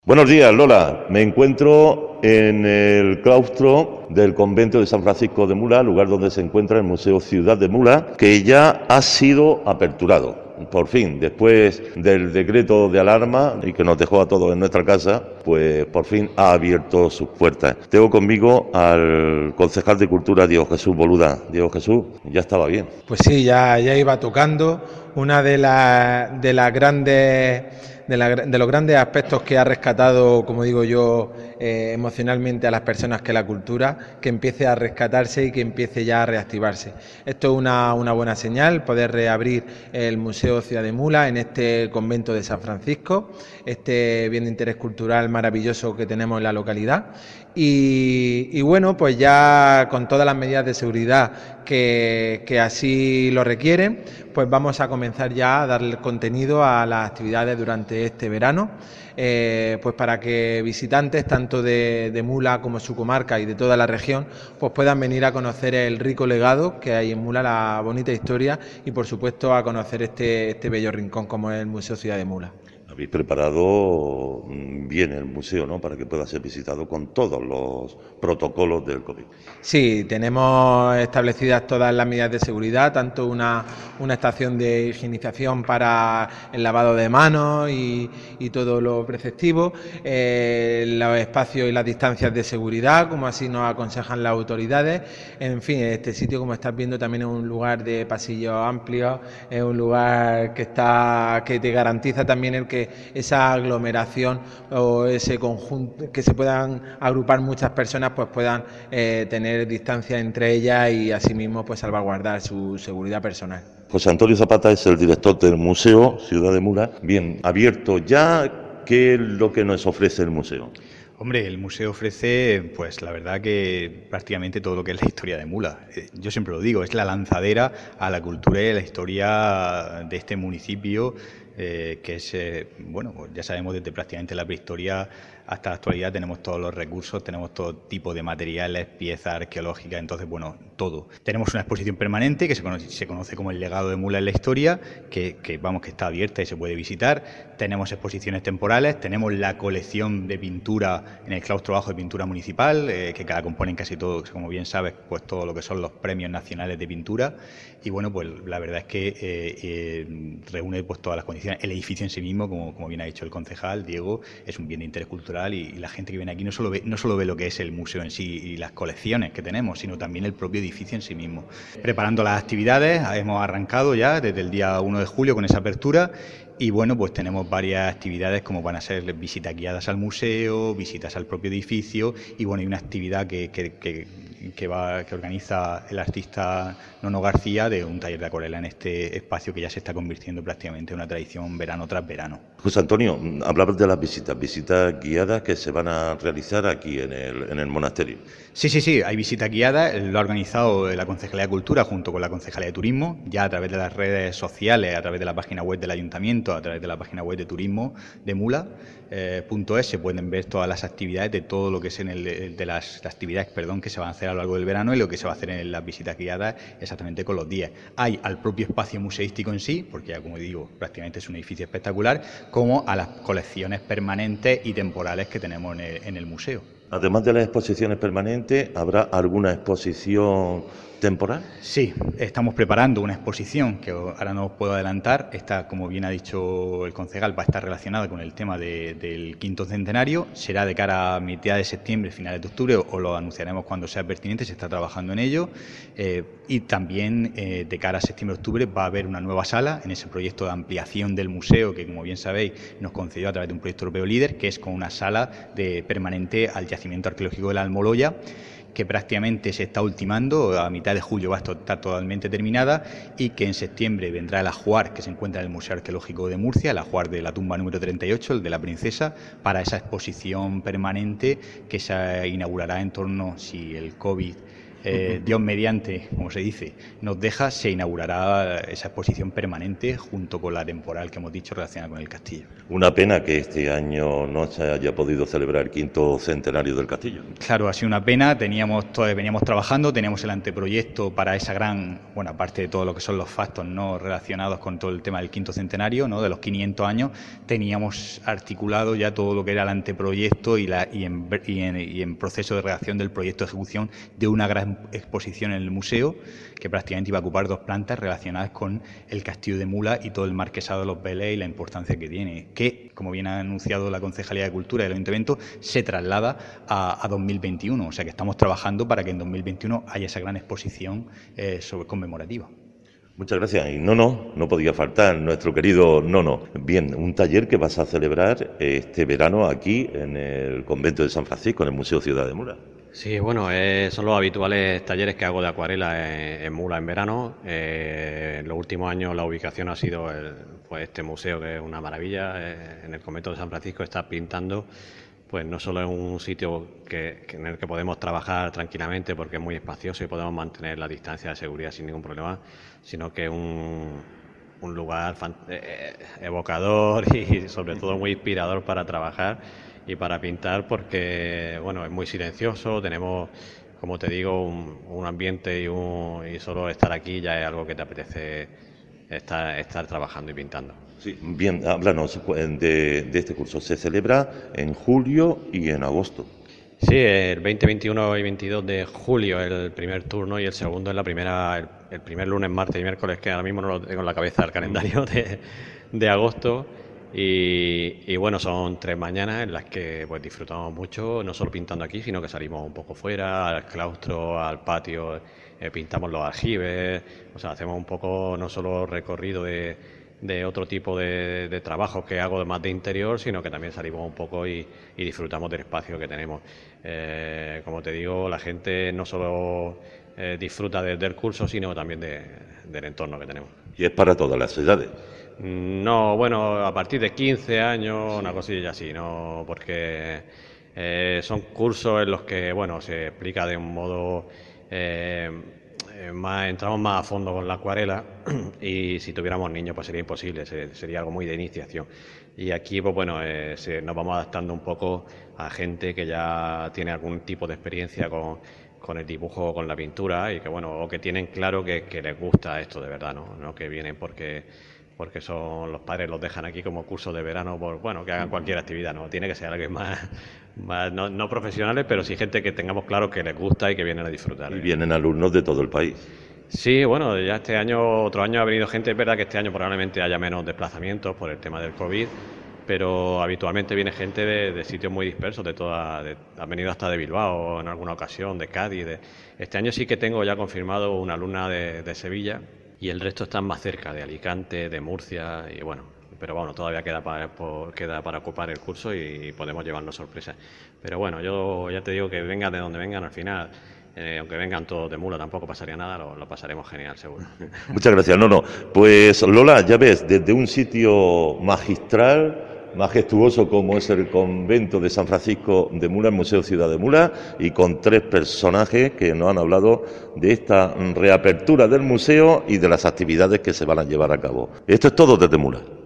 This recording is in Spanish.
Buenos días, Lola. Me encuentro en el claustro del convento de San Francisco de Mula, lugar donde se encuentra el Museo Ciudad de Mula, que ya ha sido aperturado. Por fin, después del decreto de alarma y que nos dejó a todos en nuestra casa, pues por fin ha abierto sus puertas. Tengo conmigo al concejal de Cultura, Diego Jesús Boluda. Diego Jesús, ya estaba bien. Pues sí, ya iba tocando. Una de las grandes de los grandes aspectos que ha rescatado, como digo yo, emocionalmente a las personas, que la cultura, que empiece a rescatarse y que empiece ya a reactivarse. Esto es una buena señal, poder reabrir el Museo Ciudad de Mula en este convento de San Francisco, este bien de interés cultural maravilloso que tenemos en la localidad. Y bueno, pues ya con todas las medidas de seguridad que así lo requieren, pues vamos a comenzar ya a darle contenido a las actividades durante este verano, pues para que visitantes tanto de Mula como su comarca y de toda la región pues puedan venir a conocer el rico legado que hay en Mula, la bonita historia y por supuesto a conocer este bello rincón como es el Museo Ciudad de Mula. Habéis preparado bien el museo, ¿no?, para que pueda ser visitado con todos los protocolos del COVID. Sí, tenemos establecidas todas las medidas de seguridad, tanto una estación de higienización para el lavado de manos y todo lo preceptivo, los espacios y las distancias de seguridad, como así nos aconsejan las autoridades. En fin, este sitio, como estás viendo, también es un lugar de pasillos amplios, es un lugar que te garantiza también el que esa aglomeración o ese conjunto, que se puedan agrupar muchas personas, pues puedan tener distancia entre ellas y asimismo pues salvaguardar su seguridad personal. José Antonio Zapata es el director del Museo Ciudad de Mula. Bien, abierto ya, ¿qué es lo que nos ofrece el museo? Hombre, el museo ofrece, pues la verdad que prácticamente todo lo que es la historia de Mula. Yo siempre lo digo, es la lanzadera a la cultura y a la historia de este municipio, que es, bueno, pues ya sabemos desde prácticamente la prehistoria hasta la actualidad tenemos todos los recursos, tenemos todo tipo de materiales, piezas arqueológicas, entonces, bueno, todo. Tenemos una exposición permanente que se conoce como el legado de Mula en la historia, que está abierta y se puede visitar. Tenemos exposiciones temporales, tenemos la colección de pintura en el claustro bajo de pintura municipal, que cada componen casi todo, como bien sabes, pues todo lo que son los premios nacionales de pintura. Y bueno, pues la verdad es que reúne pues todas las condiciones. El edificio en sí mismo, como bien ha dicho el concejal Diego, es un bien de interés cultural y la gente que viene aquí no solo ve lo que es el museo en sí y las colecciones que tenemos, sino también el propio edificio en sí mismo. Preparando las actividades, hemos arrancado ya desde el día 1 de julio con esa apertura. Y bueno, pues tenemos varias actividades como van a ser visitas guiadas al museo, visitas al propio edificio y bueno, hay una actividad que organiza el artista Nono García de un taller de acuarela en este espacio que ya se está convirtiendo prácticamente en una tradición verano tras verano. José Antonio, hablabas de las visitas guiadas que se van a realizar aquí en el monasterio. Sí, hay visitas guiadas, lo ha organizado la Concejalía de Cultura junto con la Concejalía de Turismo, ya a través de las redes sociales, a través de la página web del Ayuntamiento, a través de la página web de turismo de Mula, .es, se pueden ver todas las actividades de todo lo que es de las actividades que se van a hacer a lo largo del verano y lo que se va a hacer en las visitas guiadas exactamente con los días. Hay al propio espacio museístico en sí, porque ya como digo, prácticamente es un edificio espectacular, como a las colecciones permanentes y temporales que tenemos en el museo. Además de las exposiciones permanentes, ¿habrá alguna exposición temporal? Sí, estamos preparando una exposición que ahora no os puedo adelantar. Esta, como bien ha dicho el concejal, va a estar relacionada con el tema del quinto centenario. Será de cara a mitad de septiembre, finales de octubre, o lo anunciaremos cuando sea pertinente, se está trabajando en ello. Y también de cara a septiembre-octubre va a haber una nueva sala en ese proyecto de ampliación del museo que, como bien sabéis, nos concedió a través de un proyecto europeo líder, que es con una sala permanente al yacimiento arqueológico de la Almoloya, que prácticamente se está ultimando, a mitad de julio va a estar totalmente terminada y que en septiembre vendrá el ajuar que se encuentra en el Museo Arqueológico de Murcia, el ajuar de la tumba número 38, el de la princesa, para esa exposición permanente que se inaugurará en torno, si el COVID Dios mediante, como se dice, nos deja, se inaugurará esa exposición permanente junto con la temporal que hemos dicho relacionada con el castillo. Una pena que este año no se haya podido celebrar el 5º centenario del castillo. Claro, ha sido una pena, veníamos trabajando, teníamos el anteproyecto para esa gran, bueno, aparte de todo lo que son los factos no relacionados con todo el tema del 5º centenario, ¿no?, de los 500 años, teníamos articulado ya todo lo que era el anteproyecto y en proceso de redacción del proyecto de ejecución de una gran exposición en el museo que prácticamente iba a ocupar 2 plantas relacionadas con el castillo de Mula y todo el marquesado de los Vélez y la importancia que tiene, que, como bien ha anunciado la Concejalía de Cultura y el Ayuntamiento, se traslada a 2021, o sea que estamos trabajando para que en 2021 haya esa gran exposición conmemorativa. Muchas gracias. Y no podía faltar nuestro querido Nono. Bien, un taller que vas a celebrar este verano aquí en el convento de San Francisco, en el Museo Ciudad de Mula. Sí, bueno, son los habituales talleres que hago de acuarela en Mula en verano. En los últimos años la ubicación ha sido pues este museo, que es una maravilla. En el convento de San Francisco está pintando, pues no solo es un sitio en el que podemos trabajar tranquilamente porque es muy espacioso y podemos mantener la distancia de seguridad sin ningún problema, sino que es un lugar evocador y sobre todo muy inspirador para trabajar y para pintar, porque bueno, es muy silencioso, tenemos, como te digo, un ambiente y solo estar aquí ya es algo que te apetece estar trabajando y pintando. Sí, bien, háblanos de este curso. Se celebra en julio y en agosto. Sí, el 20, 21 y 22 de julio el primer turno y el segundo es el primer lunes, martes y miércoles, que ahora mismo no lo tengo en la cabeza el calendario de agosto. Y bueno, son 3 mañanas en las que pues disfrutamos mucho, no solo pintando aquí, sino que salimos un poco fuera, al claustro, al patio, pintamos los aljibes, o sea, hacemos un poco no solo recorrido de otro tipo de trabajos que hago más de interior, sino que también salimos un poco y disfrutamos del espacio que tenemos. Como te digo, la gente no solo disfruta del curso, sino también del entorno que tenemos. ¿Y es para todas las edades? No, bueno, a partir de 15 años, una cosilla así, ¿no? Porque son cursos en los que, bueno, se explica de un modo entramos más a fondo con la acuarela y si tuviéramos niños pues sería imposible, sería algo muy de iniciación. Y aquí, pues bueno, nos vamos adaptando un poco a gente que ya tiene algún tipo de experiencia con el dibujo o con la pintura y que, bueno, o que tienen claro que les gusta esto de verdad, ¿no? No que vienen porque son los padres los dejan aquí como curso de verano por, bueno, que hagan cualquier actividad, no tiene que ser algo más no profesionales, pero sí gente que tengamos claro que les gusta y que vienen a disfrutar. Y vienen alumnos de todo el país. Sí, bueno, ya este año, otro año ha venido gente, es verdad que este año probablemente haya menos desplazamientos por el tema del COVID, pero habitualmente viene gente de sitios muy dispersos, han venido hasta de Bilbao en alguna ocasión, de Cádiz. Este año sí que tengo ya confirmado una alumna de Sevilla, y el resto están más cerca, de Alicante, de Murcia, y bueno, pero bueno, todavía queda para ocupar el curso y podemos llevarnos sorpresas. Pero bueno, yo ya te digo que vengan de donde vengan, al final, aunque vengan todos de Mula, tampoco pasaría nada, lo pasaremos genial, seguro. Muchas gracias. Pues Lola, ya ves, desde un sitio magistral, majestuoso como es el convento de San Francisco de Mula, el Museo Ciudad de Mula, y con 3 personajes que nos han hablado de esta reapertura del museo y de las actividades que se van a llevar a cabo. Esto es todo desde Mula.